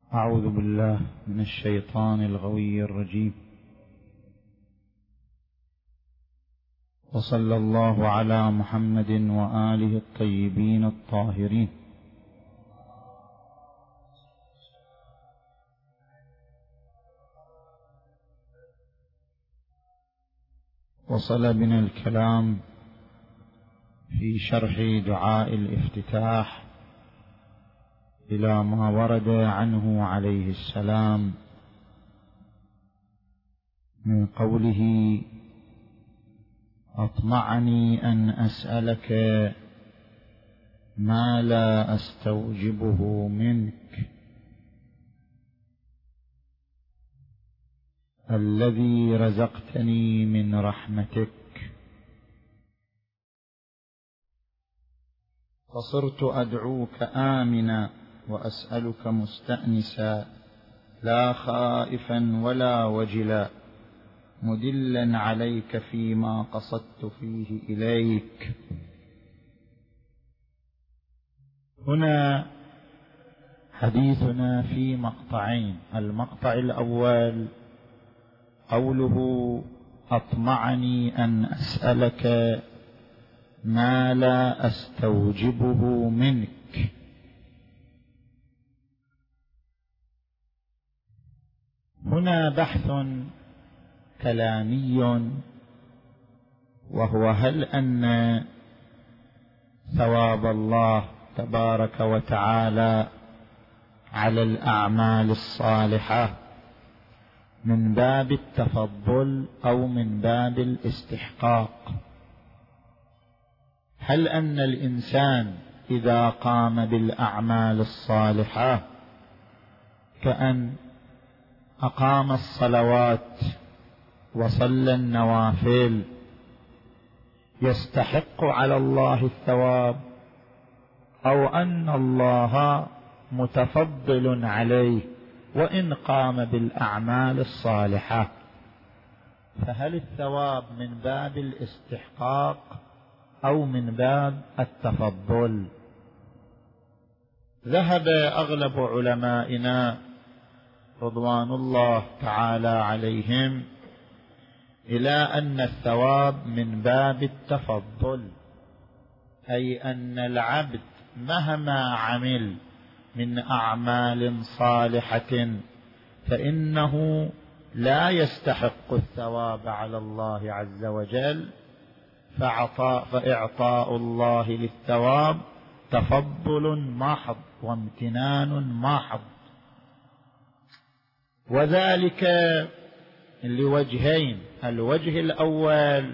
أعوذ بالله من الشيطان الغوي الرجيم. وصلى الله على محمد وآله الطيبين الطاهرين. وصل بنا الكلام في شرح دعاء الافتتاح إلى ما ورد عنه عليه السلام من قوله: أطمعني أن أسألك ما لا أستوجبه منك، الذي رزقتني من رحمتك، فصرت أدعوك آمنا وأسألك مستأنسا، لا خائفا ولا وجلا، مدلا عليك فيما قصدت فيه إليك. هنا حديثنا في مقطعين. المقطع الأول قوله: أطمعني أن أسألك ما لا أستوجبه منك. هنا بحث كلامي، وهو: هل أن ثواب الله تبارك وتعالى على الأعمال الصالحة من باب التفضل أو من باب الاستحقاق؟ هل أن الإنسان إذا قام بالأعمال الصالحة كأن أقام الصلوات وصلى النوافل يستحق على الله الثواب، أو أن الله متفضل عليه وإن قام بالأعمال الصالحة؟ فهل الثواب من باب الاستحقاق أو من باب التفضل؟ ذهب أغلب علمائنا رضوان الله تعالى عليهم إلى أن الثواب من باب التفضل، أي أن العبد مهما عمل من أعمال صالحة فإنه لا يستحق الثواب على الله عز وجل، فإعطاء الله للثواب تفضل محض وامتنان محض، وذلك لوجهين. الوجه الأول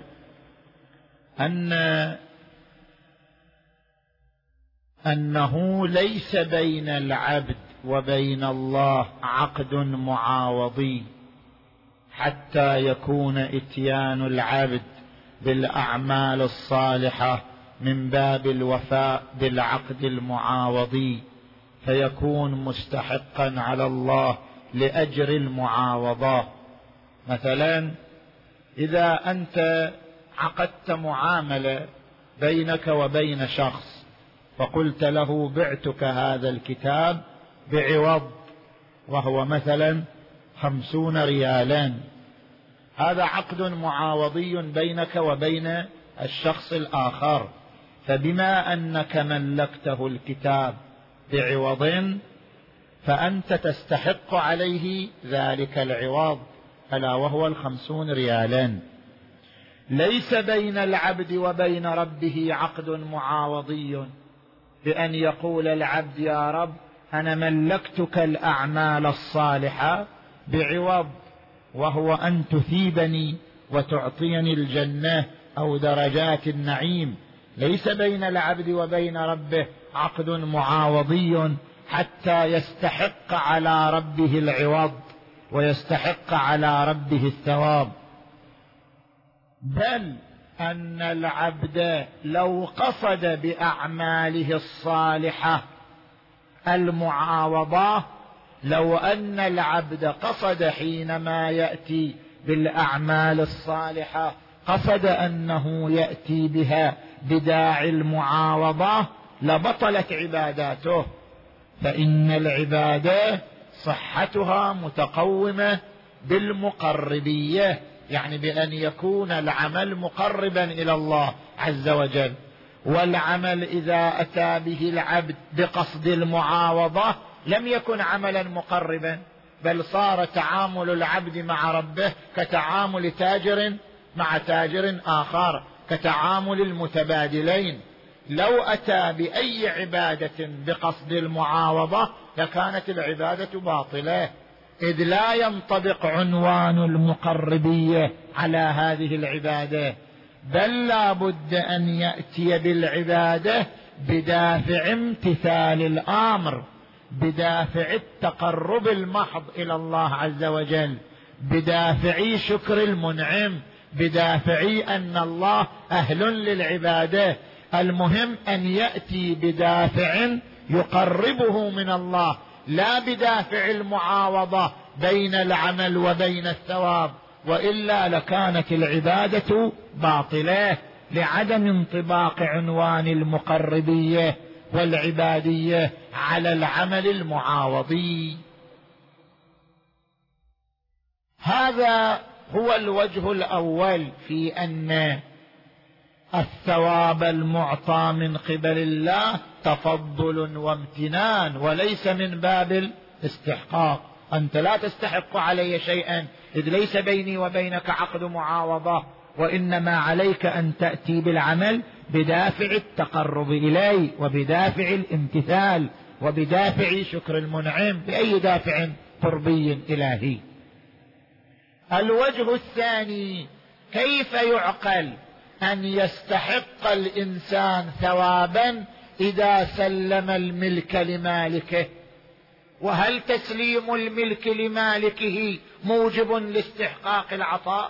أنه ليس بين العبد وبين الله عقد معاوضي حتى يكون إتيان العبد بالأعمال الصالحة من باب الوفاء بالعقد المعاوضي، فيكون مستحقا على الله لأجر المعاوضة. مثلا إذا أنت عقدت معاملة بينك وبين شخص فقلت له: بعتك هذا الكتاب بعوض، وهو مثلا 50 ريالا، هذا عقد معاوضي بينك وبين الشخص الآخر، فبما أنك ملكته الكتاب بعوض فأنت تستحق عليه ذلك العوض، ألا وهو 50 ريالا. ليس بين العبد وبين ربه عقد معاوضي بأن يقول العبد: يا رب أنا ملكتك الأعمال الصالحة بعوض، وهو أن تثيبني وتعطيني الجنة أو درجات النعيم. ليس بين العبد وبين ربه عقد معاوضي حتى يستحق على ربه العوض ويستحق على ربه الثواب، بل أن العبد لو قصد بأعماله الصالحة المعاوضة، لو أن العبد قصد حينما يأتي بالأعمال الصالحة قصد أنه يأتي بها بداعي المعاوضة لبطلت عباداته، فإن العبادة صحتها متقومة بالمقربية، يعني بأن يكون العمل مقربا إلى الله عز وجل. والعمل إذا أتى به العبد بقصد المعاوضة لم يكن عملا مقربا، بل صار تعامل العبد مع ربه كتعامل تاجر مع تاجر آخر، كتعامل المتبادلين. لو أتى بأي عبادة بقصد المعاوضة لكانت العبادة باطلة، إذ لا ينطبق عنوان المقربية على هذه العبادة، بل لا بد أن يأتي بالعبادة بدافع امتثال الأمر، بدافع التقرب المحض إلى الله عز وجل، بدافع شكر المنعم، بدافع أن الله أهل للعبادة. المهم أن يأتي بدافع يقربه من الله، لا بدافع المعاوضة بين العمل وبين الثواب، وإلا لكانت العبادة باطلة لعدم انطباق عنوان المقربية والعبادية على العمل المعاوضي. هذا هو الوجه الأول في أن الثواب المعطى من قبل الله تفضل وامتنان وليس من باب الاستحقاق. أنت لا تستحق علي شيئا إذ ليس بيني وبينك عقد معاوضة، وإنما عليك أن تأتي بالعمل بدافع التقرب إلي وبدافع الامتثال وبدافع شكر المنعم، بأي دافع قربي إلهي. الوجه الثاني: كيف يعقل أن يستحق الإنسان ثوابا إذا سلم الملك لمالكه؟ وهل تسليم الملك لمالكه موجب لاستحقاق العطاء؟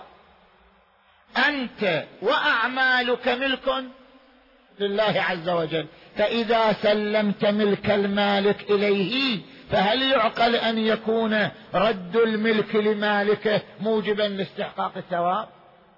أنت وأعمالك ملك لله عز وجل، فإذا سلمت ملك المالك إليه فهل يعقل أن يكون رد الملك لمالكه موجبا لاستحقاق الثواب؟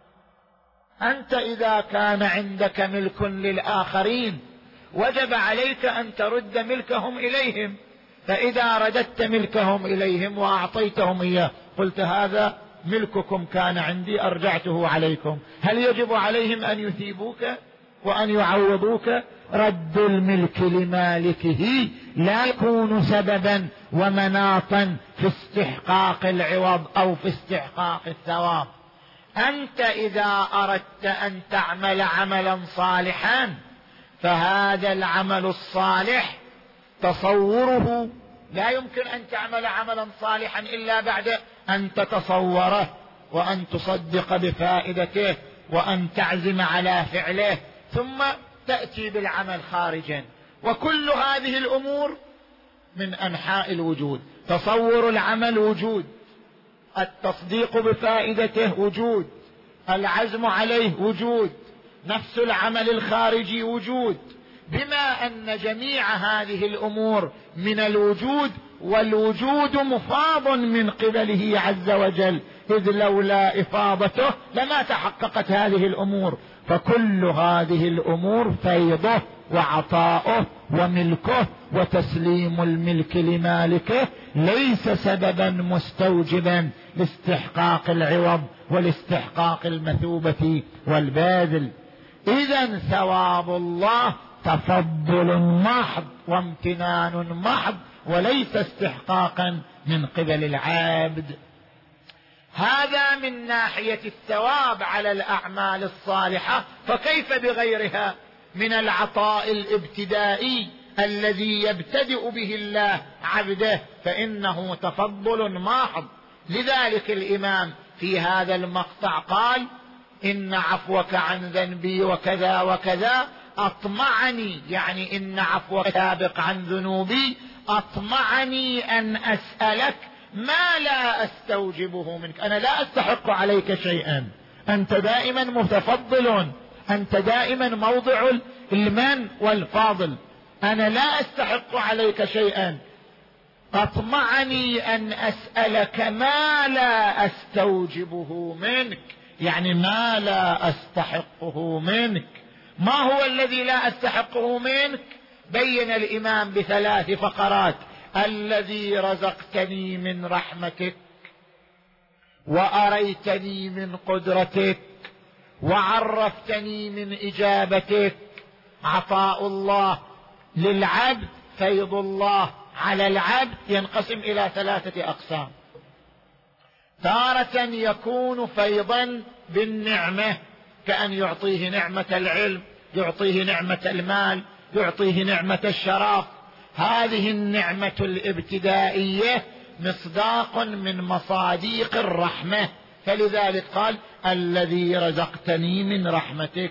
أنت إذا كان عندك ملك للآخرين وجب عليك أن ترد ملكهم إليهم، فإذا رددت ملكهم إليهم وأعطيتهم إياه قلت هذا ملككم كان عندي أرجعته عليكم، هل يجب عليهم أن يثيبوك وأن يعوضوك؟ رد الملك لمالكه لا يكون سببا ومناطا في استحقاق العوض أو في استحقاق الثواب. أنت إذا أردت أن تعمل عملا صالحا فهذا العمل الصالح تصوره، لا يمكن أن تعمل عملا صالحا إلا بعد أن تتصوره وأن تصدق بفائدته وأن تعزم على فعله، ثم تأتي بالعمل خارجا. وكل هذه الأمور من أنحاء الوجود. تصور العمل وجود، التصديق بفائدته وجود، العزم عليه وجود، نفس العمل الخارجي وجود، بما أن جميع هذه الأمور من الوجود، والوجود مفاض من قبله عز وجل، إذ لولا إفاضته لما تحققت هذه الأمور. فكل هذه الأمور فيضه وعطاؤه وملكه وتسليم الملك لمالكه ليس سببا مستوجبا لاستحقاق العوض ولاستحقاق المثوبة والباذل. إذن ثواب الله تفضل محض وامتنان محض وليس استحقاقا من قبل العبد. هذا من ناحية الثواب على الأعمال الصالحة، فكيف بغيرها من العطاء الابتدائي الذي يبتدئ به الله عبده، فإنه تفضل محض. لذلك الإمام في هذا المقطع قال: إن عفوك عن ذنبي وكذا وكذا أطمعني، يعني إن عفوك سابق عن ذنوبي أطمعني أن أسألك ما لا أستوجبه منك. أنا لا أستحق عليك شيئا، أنت دائما متفضل، أنت دائما موضع المن والفاضل، أنا لا أستحق عليك شيئا، أطمعني أن أسألك ما لا أستوجبه منك، يعني ما لا أستحقه منك. ما هو الذي لا أستحقه منك؟ بين الإمام بثلاث فقرات. الذي رزقتني من رحمتك وأريتني من قدرتك وعرفتني من إجابتك. عطاء الله للعبد، فيض الله على العبد ينقسم إلى 3 أقسام. تارة يكون فيضا بالنعمة، كأن يعطيه نعمة العلم، يعطيه نعمة المال، يعطيه نعمة الشرف. هذه النعمة الابتدائية مصداق من مصاديق الرحمة، فلذلك قال الذي رزقتني من رحمتك.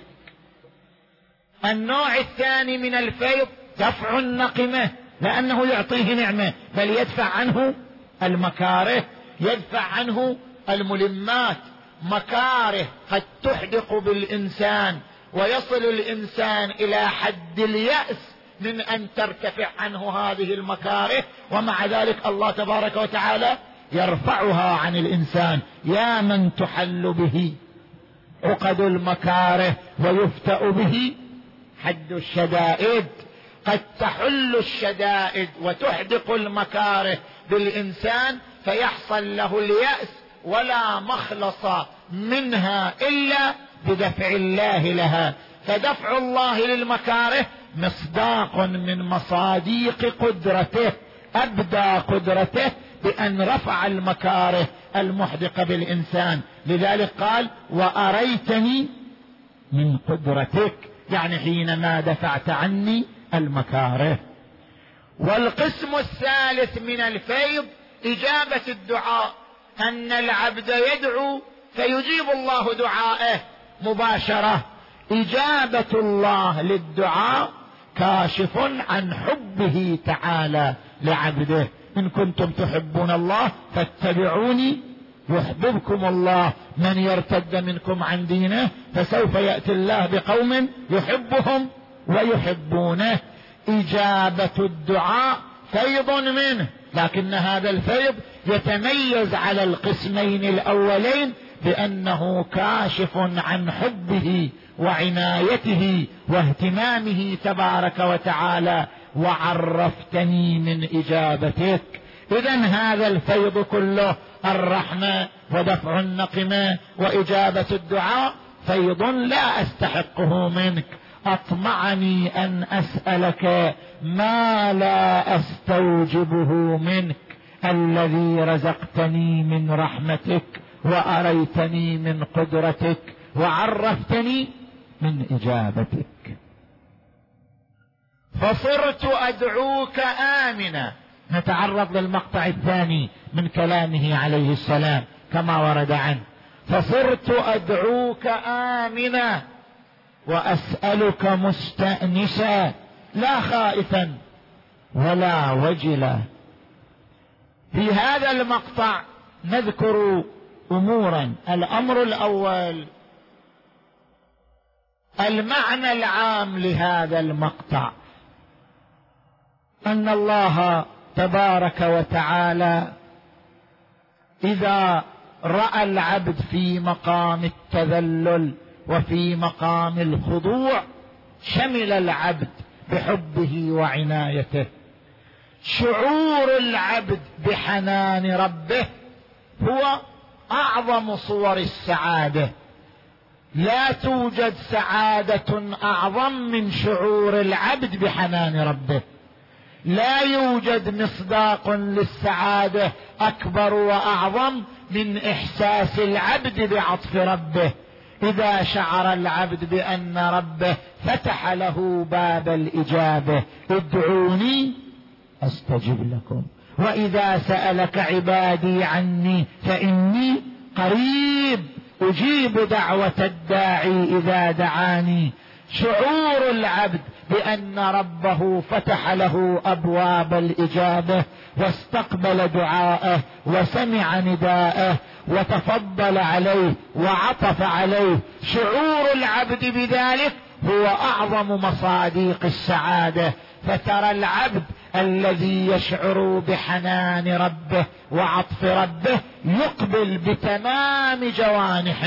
النوع الثاني من الفيض دفع النقمة، لأنه يعطيه نعمة بل يدفع عنه المكاره، يدفع عنه الملمات. مكاره قد تحدق بالإنسان ويصل الإنسان إلى حد اليأس من أن ترتفع عنه هذه المكاره، ومع ذلك الله تبارك وتعالى يرفعها عن الإنسان. يا من تحل به عقد المكاره ويفتأ به حد الشدائد. قد تحل الشدائد وتحدق المكاره بالإنسان فيحصل له اليأس، ولا مخلص منها إلا بدفع الله لها. فدفع الله للمكاره مصداق من مصاديق قدرته، أبدى قدرته بأن رفع المكاره المحدقة بالإنسان. لذلك قال وأريتني من قدرتك، يعني حينما دفعت عني المكاره. والقسم الثالث من الفيض إجابة الدعاء، أن العبد يدعو فيجيب الله دعائه مباشرة. إجابة الله للدعاء كاشف عن حبه تعالى لعبده. إن كنتم تحبون الله فاتبعوني يحببكم الله. من يرتد منكم عن دينه فسوف يأتي الله بقوم يحبهم ويحبونه. إجابة الدعاء فيض منه، لكن هذا الفيض يتميز على القسمين الأولين بأنه كاشف عن حبه وعنايته واهتمامه تبارك وتعالى. وعرفتني من إجابتك. إذن هذا الفيض كله الرحمة ودفع النقمة وإجابة الدعاء فيض لا أستحقه منك. أطمعني أن أسألك ما لا أستوجبه منك، الذي رزقتني من رحمتك وأريتني من قدرتك وعرفتني من إجابتك. فصرت أدعوك آمنا. نتعرض للمقطع الثاني من كلامه عليه السلام كما ورد عنه. فصرت أدعوك آمنا وأسألك مستأنسا، لا خائفا ولا وجلا. في هذا المقطع نذكر أمورا. الأمر الأول المعنى العام لهذا المقطع، أن الله تبارك وتعالى إذا رأى العبد في مقام التذلل وفي مقام الخضوع شمل العبد بحبه وعنايته. شعور العبد بحنان ربه هو أعظم صور السعادة. لا توجد سعادة أعظم من شعور العبد بحنان ربه. لا يوجد مصداق للسعادة أكبر وأعظم من إحساس العبد بعطف ربه. إذا شعر العبد بأن ربه فتح له باب الإجابة، ادعوني أستجب لكم، وإذا سألك عبادي عني فإني قريب أجيب دعوة الداعي إذا دعاني. شعور العبد بأن ربه فتح له أبواب الإجابة واستقبل دعاءه وسمع نداءه وتفضل عليه وعطف عليه، شعور العبد بذلك هو أعظم مصاديق السعادة. فترى العبد الذي يشعر بحنان ربه وعطف ربه يقبل بتمام جوانحه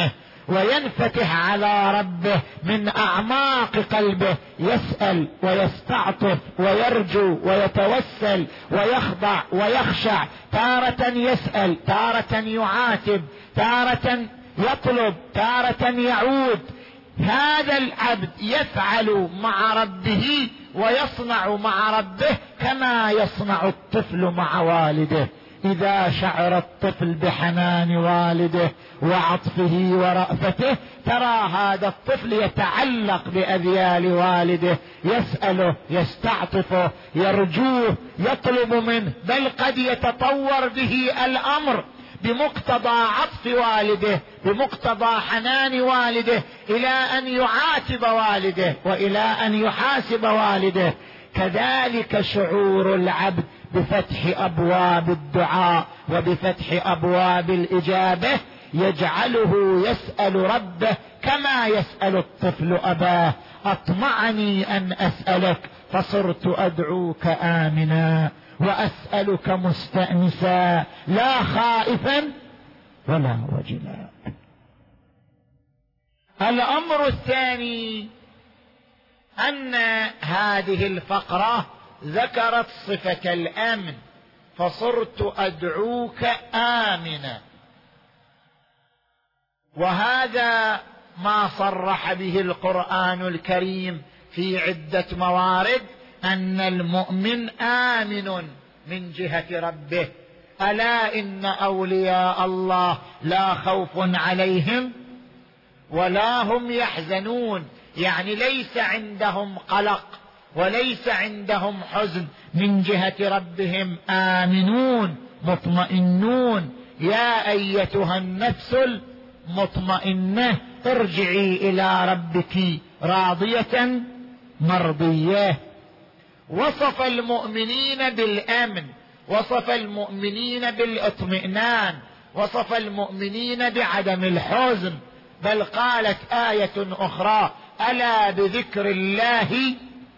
وينفتح على ربه من أعماق قلبه، يسأل ويستعطف ويرجو ويتوسل ويخضع ويخشع، تارة يسأل، تارة يعاتب، تارة يطلب، تارة يعود. هذا العبد يفعل مع ربه ويصنع مع ربه كما يصنع الطفل مع والده. إذا شعر الطفل بحنان والده وعطفه ورأفته، ترى هذا الطفل يتعلق بأذيال والده، يسأله، يستعطفه، يرجوه، يطلب منه، بل قد يتطور به الأمر بمقتضى عطف والده، بمقتضى حنان والده، إلى أن يعاتب والده وإلى أن يحاسب والده. كذلك شعور العبد بفتح أبواب الدعاء وبفتح أبواب الإجابة يجعله يسأل ربه كما يسأل الطفل أباه: أطمعني أن أسألك فصرت أدعوك آمنا وأسألك مستأنسا لا خائفا ولا وجلا. الأمر الثاني أن هذه الفقرة ذكرت صفة الأمن، فصرت أدعوك آمنا، وهذا ما صرح به القرآن الكريم في عدة موارد، أن المؤمن آمن من جهة ربه. ألا إن أولياء الله لا خوف عليهم ولا هم يحزنون، يعني ليس عندهم قلق وليس عندهم حزن، من جهة ربهم آمنون مطمئنون. يا أيتها النفس المطمئنة ارجعي إلى ربك راضية مرضية. وصف المؤمنين بالأمن، وصف المؤمنين بالاطمئنان، وصف المؤمنين بعدم الحزن. بل قالت آية أخرى: ألا بذكر الله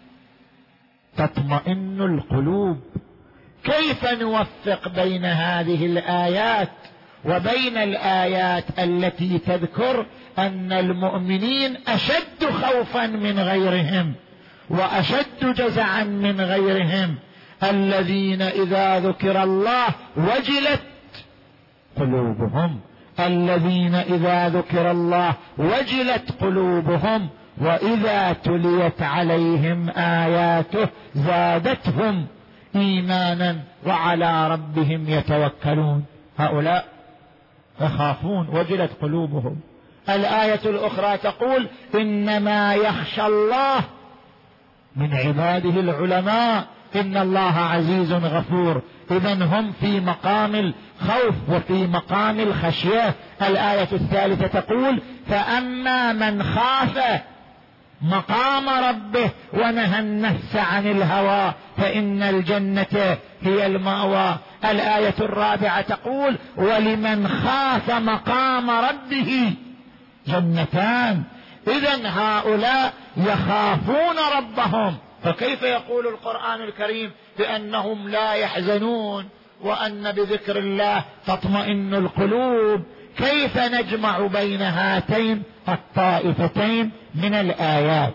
تطمئن القلوب. كيف نوفق بين هذه الآيات وبين الآيات التي تذكر أن المؤمنين أشد خوفا من غيرهم وأشد جزعا من غيرهم؟ الذين إذا ذكر الله وجلت قلوبهم، الذين إذا ذكر الله وجلت قلوبهم، وإذا تليت عليهم آياته زادتهم إيمانا وعلى ربهم يتوكلون. هؤلاء يخافون وجلت قلوبهم. الآية الأخرى تقول: إنما يخشى الله من عباده العلماء إن الله عزيز غفور. إذن هم في مقام الخوف وفي مقام الخشية. الآية الثالثة تقول: فأما من خاف مقام ربه ونهى النفس عن الهوى فإن الجنة هي المأوى. الآية الرابعة تقول: ولمن خاف مقام ربه جنتان. إذن هؤلاء يخافون ربهم، فكيف يقول القرآن الكريم بأنهم لا يحزنون وأن بذكر الله تطمئن القلوب؟ كيف نجمع بين هاتين الطائفتين من الآيات؟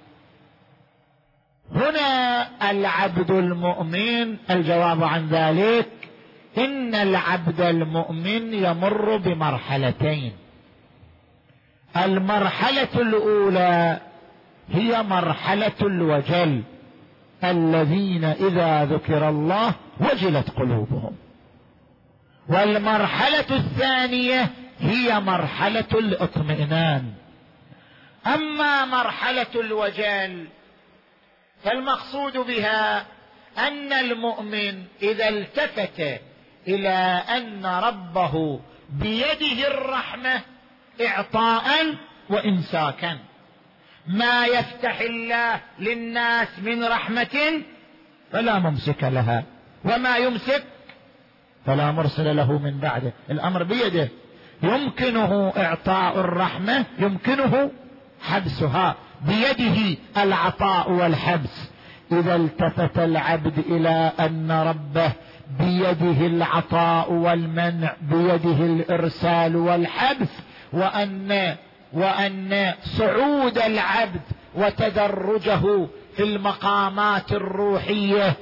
هنا العبد المؤمن، الجواب عن ذلك إن العبد المؤمن يمر بمرحلتين. المرحلة الأولى هي مرحلة الوجل، الذين إذا ذكر الله وجلت قلوبهم. والمرحلة الثانية هي مرحلة الاطمئنان. أما مرحلة الوجل فالمقصود بها أن المؤمن إذا التفت إلى أن ربه بيده الرحمة إعطاء وإمساكا، ما يفتح الله للناس من رحمة فلا ممسك لها، وما يمسك فلا مرسل له من بعده. الأمر بيده، يمكنه إعطاء الرحمة، يمكنه حبسها، بيده العطاء والحبس. إذا التفت العبد إلى أن ربه بيده العطاء والمنع، بيده الإرسال والحبس، وأن صعود العبد وتدرجه في المقامات الروحية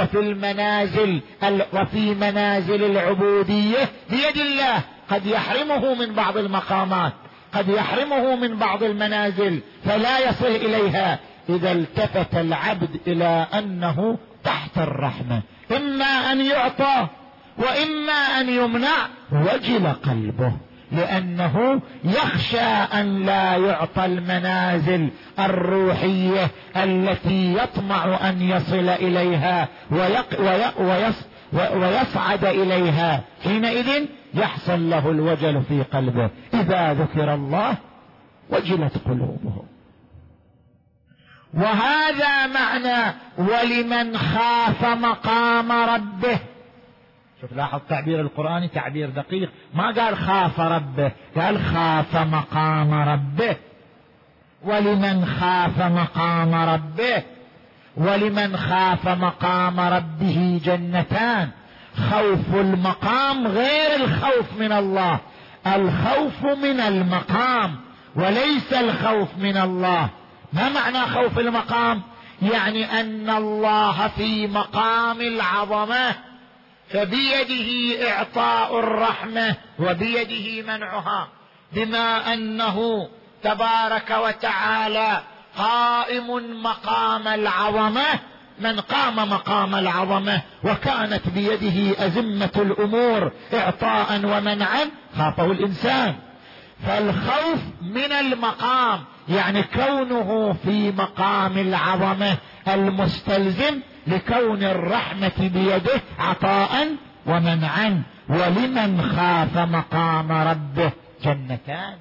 وفي منازل العبودية بيد الله. قد يحرمه من بعض المقامات، قد يحرمه من بعض المنازل فلا يصل إليها. إذا التفت العبد إلى أنه تحت الرحمة، إما أن يعطى وإما أن يمنع، وجل قلبه، لأنه يخشى أن لا يعطى المنازل الروحية التي يطمع أن يصل إليها ويصعد إليها. حينئذ يحصل له الوجل في قلبه. إذا ذكر الله وجلت قلوبهم. وهذا معنى ولمن خاف مقام ربه. شوف، لاحظ تعبير القرآن تعبير دقيق، ما قال خاف ربه، قال خاف مقام ربه. ولمن خاف مقام ربه، ولمن خاف مقام ربه جنتان. خوف المقام غير الخوف من الله، الخوف من المقام وليس الخوف من الله. ما معنى خوف المقام؟ يعني أن الله في مقام العظمة، فبيده إعطاء الرحمة وبيده منعها، بما أنه تبارك وتعالى قائم مقام العظمة. من قام مقام العظمة وكانت بيده أزمة الأمور إعطاء ومنعا خافه الإنسان. فالخوف من المقام يعني كونه في مقام العظمة المستلزم لكون الرحمة بيده عطاء ومنعا. ولمن خاف مقام ربه جنتان.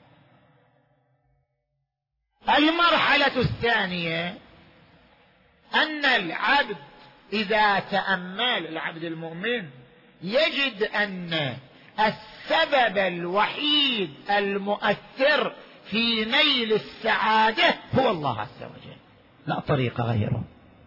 المرحلة الثانية أن العبد إذا تأمل، العبد المؤمن، يجد أن السبب الوحيد المؤثر في نيل السعادة هو الله عز وجل، لا طريق غيره.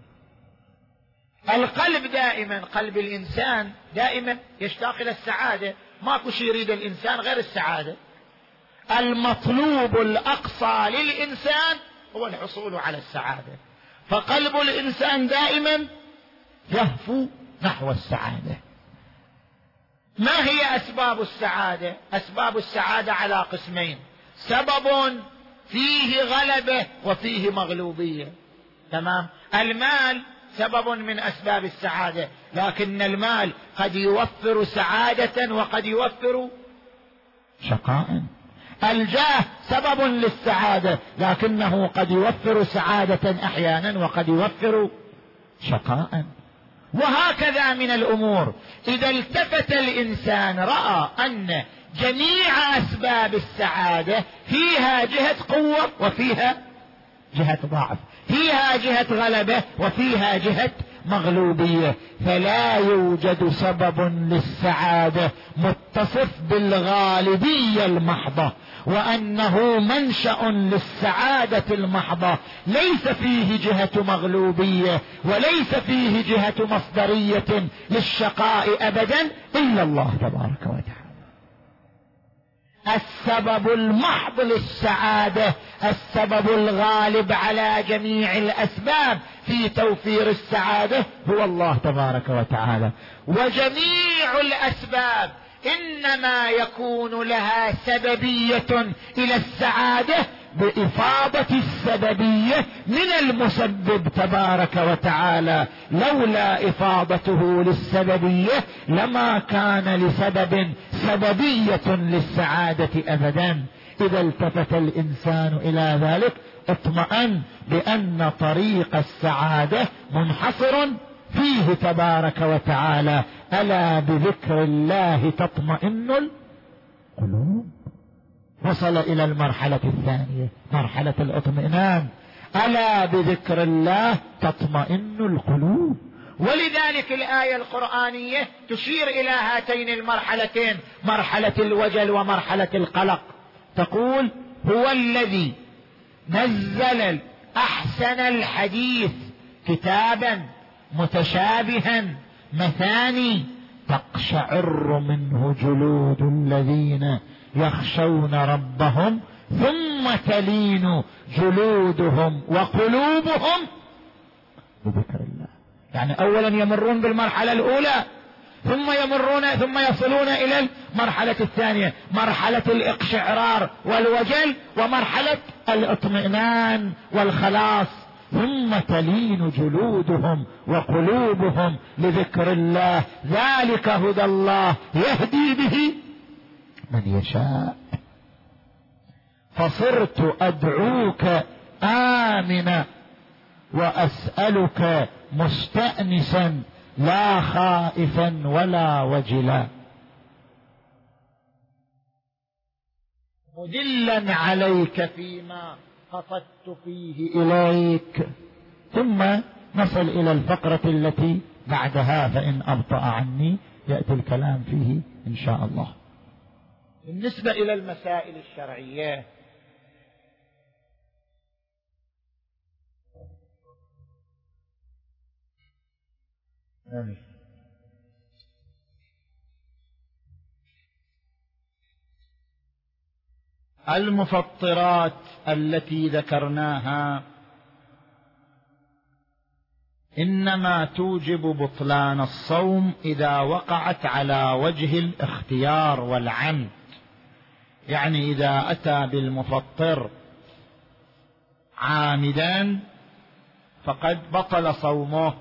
القلب دائما، قلب الإنسان دائما يشتاق إلى السعادة، ماكو شيء يريد الإنسان غير السعادة. المطلوب الأقصى للإنسان هو الحصول على السعادة، فقلب الإنسان دائما يهفو نحو السعادة. ما هي أسباب السعادة؟ أسباب السعادة على قسمين: سبب فيه غلبة وفيه مغلوبية. تمام؟ المال سبب من أسباب السعادة، لكن المال قد يوفر سعادة وقد يوفر شقاء. الجاه سبب للسعادة، لكنه قد يوفر سعادة أحيانا وقد يوفر شقاء. وهكذا من الأمور. إذا التفت الإنسان رأى أن جميع أسباب السعادة فيها جهة قوة وفيها جهة ضعف، فيها جهة غلبة وفيها جهة مغلوبية، فلا يوجد سبب للسعادة متصف بالغالبية المحضة، وأنه منشأ للسعادة المحضة ليس فيه جهة مغلوبية وليس فيه جهة مصدرية للشقاء أبدا إلا الله تبارك وتعالى. السبب المحض للسعادة، السبب الغالب على جميع الأسباب في توفير السعادة هو الله تبارك وتعالى. وجميع الأسباب إنما يكون لها سببية إلى السعادة بإفاضة السببية من المسبب تبارك وتعالى. لولا إفاضته للسببية لما كان لسبب سببية للسعادة أبدا. إذا التفت الإنسان إلى ذلك اطمأن بأن طريق السعادة منحصر فيه تبارك وتعالى. ألا بذكر الله تطمئن القلوب. وصل إلى المرحلة الثانية، مرحلة الاطمئنان. ألا بذكر الله تطمئن القلوب. ولذلك الآية القرآنية تشير إلى هاتين المرحلتين، مرحلة الوجل ومرحلة القلق. تقول: هو الذي نزل أحسن الحديث كتابا متشابها مثاني تقشعر منه جلود الذين يخشون ربهم ثم تلين جلودهم وقلوبهم بذكر الله. يعني أولا يمرون بالمرحلة الأولى ثم يصلون إلى المرحلة الثانية، مرحلة الاقشعرار والوجل ومرحلة الاطمئنان والخلاص. ثم تلين جلودهم وقلوبهم لذكر الله، ذلك هدى الله يهدي به من يشاء. فصرت أدعوك آمنا وأسألك مستأنسا لا خائفا ولا وجلا، مدلا عليك فيما قصدت فيه إليك. ثم نصل إلى الفقرة التي بعدها، فإن أبطأ عني يأتي الكلام فيه إن شاء الله. بالنسبة إلى المسائل الشرعية، المفطرات التي ذكرناها إنما توجب بطلان الصوم إذا وقعت على وجه الاختيار والعمد. يعني إذا أتى بالمفطر عامدا فقد بطل صومه،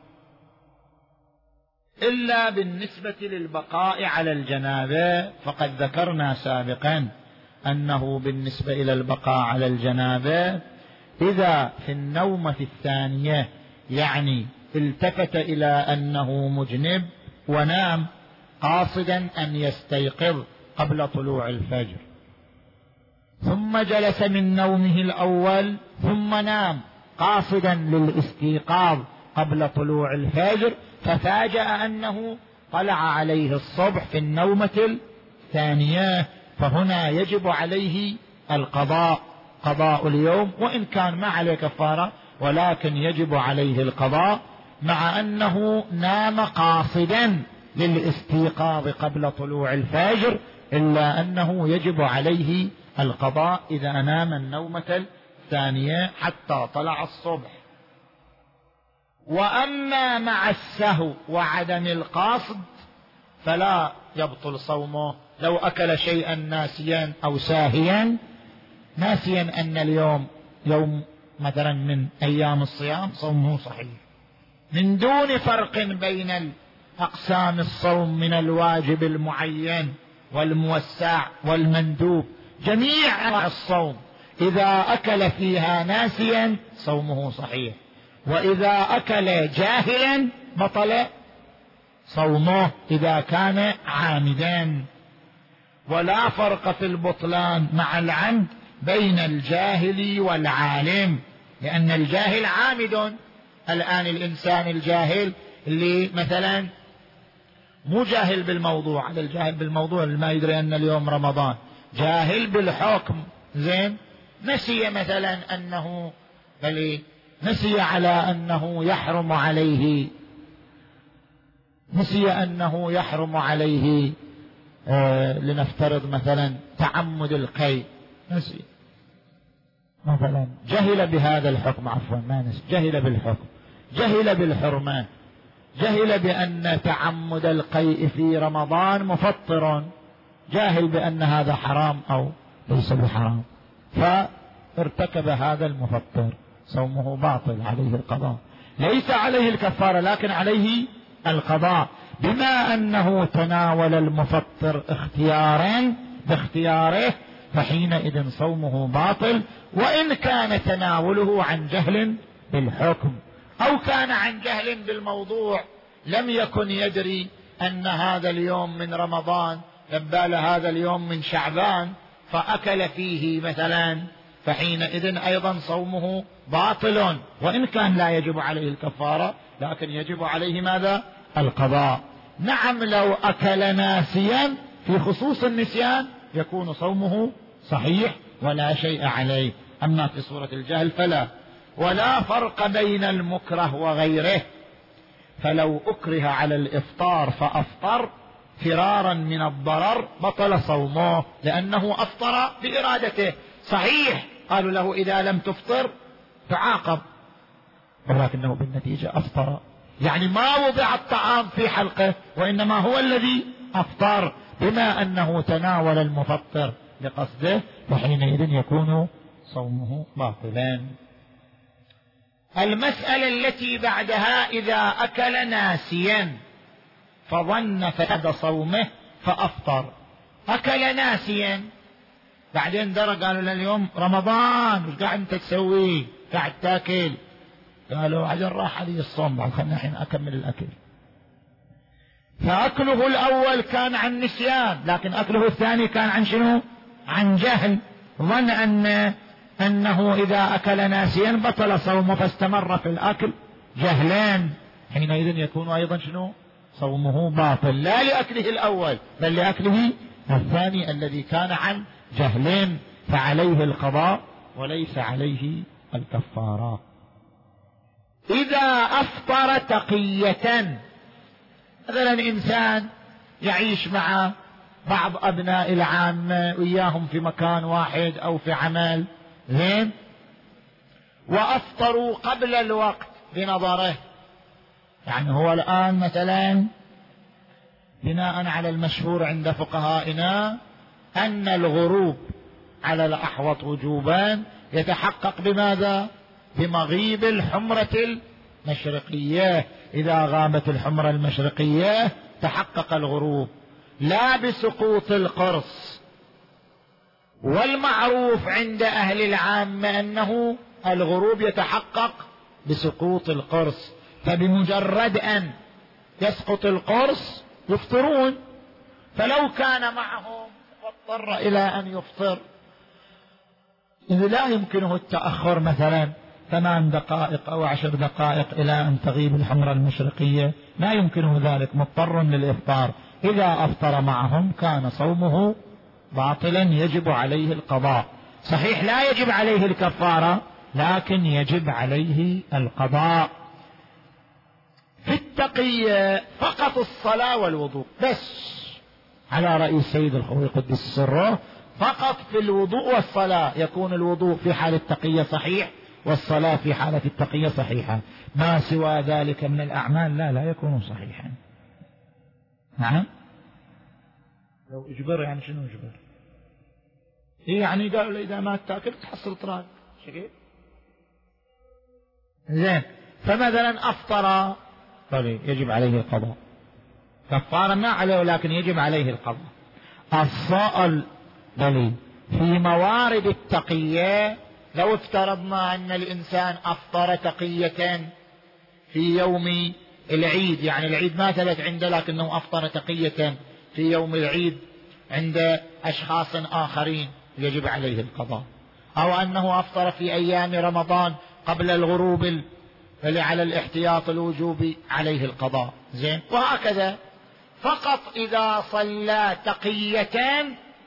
إلا بالنسبة للبقاء على الجنابة، فقد ذكرنا سابقا أنه بالنسبة إلى البقاء على الجنابة إذا في النومة الثانية يعني التفت إلى أنه مجنب ونام قاصدا أن يستيقظ قبل طلوع الفجر، ثم جلس من نومه الأول ثم نام قاصدا للاستيقاظ قبل طلوع الفجر، ففاجأ أنه طلع عليه الصبح في النومة الثانية، فهنا يجب عليه القضاء، قضاء اليوم، وإن كان ما عليه كفارة ولكن يجب عليه القضاء، مع أنه نام قاصدا للاستيقاظ قبل طلوع الفجر، إلا أنه يجب عليه القضاء إذا نام النومة الثانية حتى طلع الصبح. وأما مع السهو وعدم القصد فلا يبطل صومه. لو أكل شيئا ناسيا أو ساهيا، ناسيا أن اليوم يوم مثلا من أيام الصيام، صومه صحيح من دون فرق بين أقسام الصوم من الواجب المعين والموسع والمندوب. جميع الصوم إذا أكل فيها ناسيا صومه صحيح، وإذا أكل جاهلا بطل صومه إذا كان عامدا. ولا فرق في البطلان مع العمد بين الجاهل والعالم، لأن الجاهل عامد. الآن الإنسان الجاهل اللي مثلا مو جاهل بالموضوع، هذا الجاهل بالموضوع اللي ما يدري أن اليوم رمضان، جاهل بالحكم، زين، نسي مثلا أنه نسي على أنه يحرم عليه، نسي أنه يحرم عليه لنفترض مثلا تعمد القيء، نسي مثلا، جهل بهذا الحكم، عفوا ما نسي، جهل بالحكم، جهل بالحرمة، جهل بأن تعمد القيء في رمضان مفطر، جاهل بأن هذا حرام أو ليس بحرام، فارتكب هذا المفطر، صومه باطل، عليه القضاء، ليس عليه الكفارة لكن عليه القضاء، بما أنه تناول المفطر اختيارا باختياره، فحينئذ صومه باطل، وإن كان تناوله عن جهل بالحكم أو كان عن جهل بالموضوع، لم يكن يدري أن هذا اليوم من رمضان، بل هذا اليوم من شعبان فأكل فيه مثلا، فحينئذ أيضا صومه باطل، وإن كان لا يجب عليه الكفارة لكن يجب عليه ماذا؟ القضاء. نعم لو أكل ناسيا في خصوص النسيان يكون صومه صحيح ولا شيء عليه، أما في صورة الجهل فلا. ولا فرق بين المكره وغيره، فلو أكره على الإفطار فأفطر فرارا من الضرر بطل صومه، لأنه أفطر بإرادته. صحيح قالوا له إذا لم تفطر تعاقب، ولكنه بالنتيجة أفطر، يعني ما وضع الطعام في حلقه وإنما هو الذي أفطر، بما أنه تناول المفطر لقصده، فحينئذ يكون صومه باطلا. المسألة التي بعدها: إذا أكل ناسيا فظن فسد صومه فأفطر. أكل ناسيا، بعدين درى قالوا له اليوم رمضان، وش قاعد انت تسوي؟ قاعد تاكل. قالوا عجل راح علي الصوم، بعد خلنا الحين أكمل الأكل. فأكله الأول كان عن نسيان، لكن أكله الثاني كان عن شنو؟ عن جهل. ظن أنه إذا أكل ناسيا بطل صومه، فاستمر في الأكل جهلان، حينئذ يكون أيضا شنو؟ صومه باطل، لا لأكله الأول بل لأكله الثاني الذي كان عن جهلين، فعليه القضاء وليس عليه الكفارة. إذا أفطر تقية، مثلا إنسان يعيش مع بعض أبناء العامة وإياهم في مكان واحد أو في عمل زين، وأفطروا قبل الوقت بنظره، يعني هو الآن مثلا بناء على المشهور عند فقهائنا أن الغروب على الأحوط وجوبان يتحقق بماذا؟ بمغيب الحمرة المشرقية. إذا غابت الحمرة المشرقية تحقق الغروب، لا بسقوط القرص. والمعروف عند أهل العامة أنه الغروب يتحقق بسقوط القرص، فبمجرد أن يسقط القرص يفطرون. فلو كان معهم واضطر إلى أن يفطر، إذ لا يمكنه التأخر مثلا 8 دقائق أو 10 دقائق إلى أن تغيب الحمرة المشرقية، لا يمكنه ذلك، مضطر للإفطار. إذا أفطر معهم كان صومه باطلا، يجب عليه القضاء. صحيح لا يجب عليه الكفارة، لكن يجب عليه القضاء. في التقية فقط الصلاة والوضوء بس، على رأي السيد الخوي قدس سره، فقط في الوضوء والصلاة يكون الوضوء في حال التقية صحيح والصلاة في حالة التقية صحيحة. ما سوى ذلك من الأعمال لا يكون صحيحا. نعم، لو اجبر يعني شنو اجبر؟ يعني قالوا إذا ما تاكل تحصل طراق شكل زين. فمثلا أفطر يجب عليه القضاء، كفارة ما عليه لكن يجب عليه القضاء. الصائل دليل في موارد التقية، لو افترضنا أن الإنسان أفطر تقية في يوم العيد، يعني العيد ما ثبت عنده لكنه أفطر تقية في يوم العيد عند أشخاص آخرين، يجب عليه القضاء. أو أنه أفطر في أيام رمضان قبل الغروب على الاحتياط الوجوبي، عليه القضاء زين. وهكذا فقط إذا صلى تقية،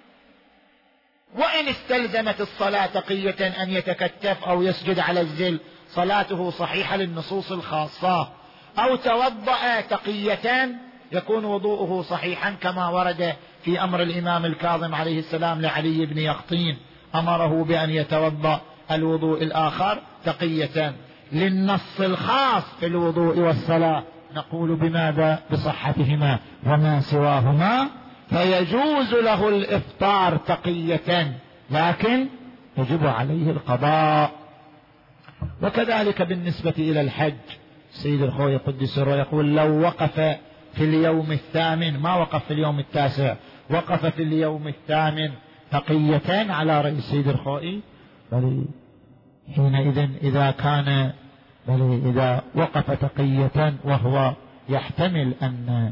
وإن استلزمت الصلاة تقية أن يتكتف أو يسجد على الزل، صلاته صحيحة للنصوص الخاصة. أو توضأ تقية يكون وضوءه صحيحا، كما ورد في أمر الإمام الكاظم عليه السلام لعلي بن يقطين، أمره بأن يتوضأ الوضوء الآخر تقية. للنص الخاص في الوضوء والصلاة نقول بماذا؟ بصحتهما، وما سواهما فيجوز له الإفطار تقية، لكن يجب عليه القضاء. وكذلك بالنسبة إلى الحج، سيد الخوي قدس سره يقول لو وقف في اليوم الثامن، ما وقف في اليوم التاسع، وقف في اليوم الثامن تقية على رأي سيد الخوي، بل حينئذ إذا كان إذا وقف تقية وهو يحتمل أن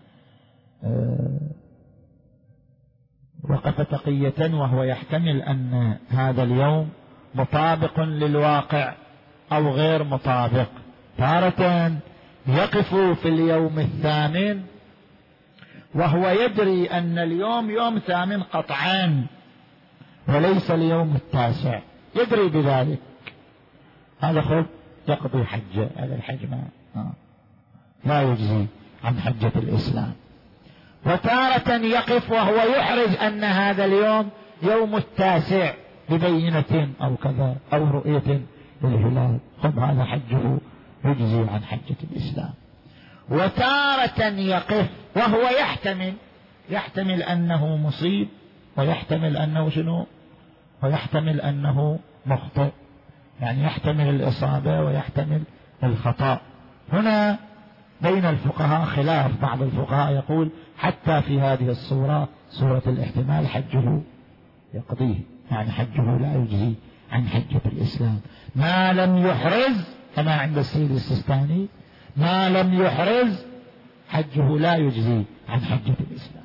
وقف تقية وهو يحتمل أن هذا اليوم مطابق للواقع أو غير مطابق، تارة يقف في اليوم الثامن وهو يدري أن اليوم يوم ثامن قطعا وليس اليوم التاسع، يدري بذلك، هذا خب يقضي حجة. هذا الحج ما يجزي عن حجة الإسلام. وتارة يقف وهو يحرز أن هذا اليوم يوم 9 ببينة أو كذا أو رؤية للهلال، خذ هذا حجه يجزي عن حجة الإسلام. وتارة يقف وهو يحتمل أنه مصيب، ويحتمل أنه شنو، ويحتمل أنه مخطئ، يعني يحتمل الإصابة ويحتمل الخطأ. هنا بين الفقهاء خلاف، بعض الفقهاء يقول حتى في هذه الصورة، صورة الاحتمال، حجه يقضيه، يعني حجه لا يجزي عن حجة الإسلام ما لم يحرز، كما عند السيد السيستاني، ما لم يحرز حجه لا يجزي عن حجة الإسلام.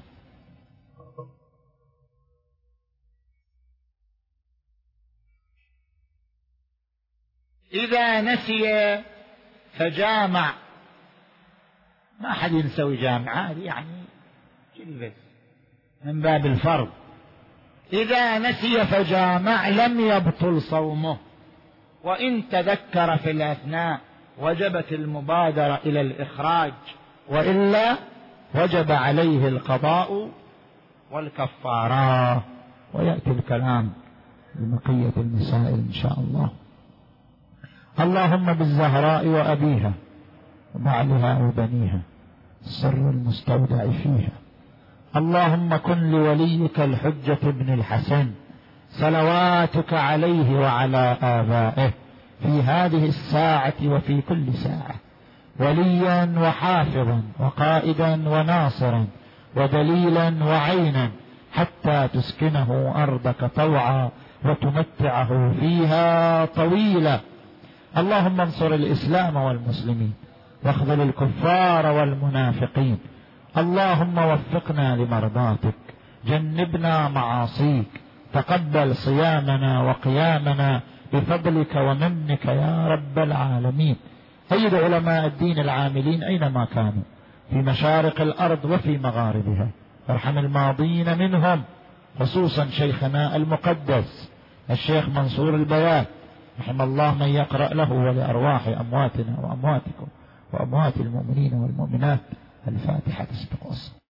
إذا نسي فجامع، ما حد ينسوي جامع، هذه يعني جلبس من باب الفرض. إذا نسي فجامع لم يبطل صومه، وإن تذكر في الأثناء وجبت المبادرة إلى الإخراج، وإلا وجب عليه القضاء والكفارة. ويأتي الكلام ببقية المسائل إن شاء الله. اللهم بالزهراء وأبيها وبعلها وبنيها السر المستودع فيها، اللهم كن لوليك الحجة ابن الحسن صلواتك عليه وعلى آبائه في هذه الساعة وفي كل ساعة، وليا وحافظا وقائدا وناصرا ودليلا وعينا، حتى تسكنه أرضك طوعا وتمتعه فيها طويلا. اللهم انصر الإسلام والمسلمين واخذل الكفار والمنافقين. اللهم وفقنا لمرضاتك، جنبنا معاصيك، تقبل صيامنا وقيامنا بفضلك ومنك يا رب العالمين. أيد علماء الدين العاملين أينما كانوا في مشارق الأرض وفي مغاربها، وارحم الماضين منهم، خصوصا شيخنا المقدس الشيخ منصور البيات، رحم الله من يقرأ له ولأرواح أمواتنا وأمواتكم وأموات المؤمنين والمؤمنات. الفاتحة.